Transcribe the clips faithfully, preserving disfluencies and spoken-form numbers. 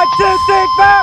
two, three, four.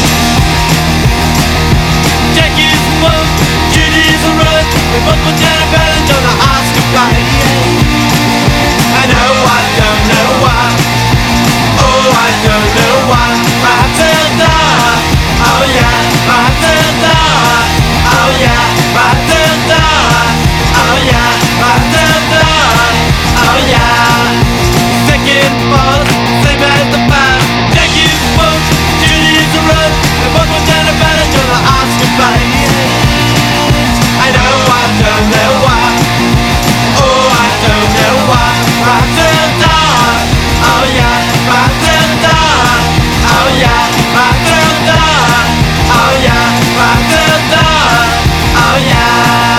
Jackie's a monk, Judy's a run. We both put down a balance on the Oscar fight. I know I don't know why. Oh, I don't know why. My heart turned dark. Oh yeah, my heart turned dark. Oh yeah, my heart turned dark. Oh yeah, my heart turned dark. Oh yeah. Second boss, same as the past. Jackie's a monk, Judy's a run. We both put down a balance on the Oscar fight. I know I don't know why. Oh, I don't know why. My heart turned dark. Oh yeah, my heart turned dark. Oh yeah, my heart turned dark. Oh yeah, my heart turned dark. Oh yeah.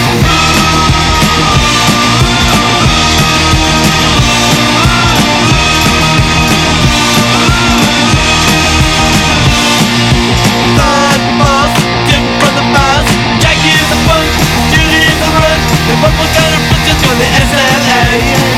Third boss, Jim from the past. Jackie is a punk, Judy is a run. They both look at her pictures on the S L A.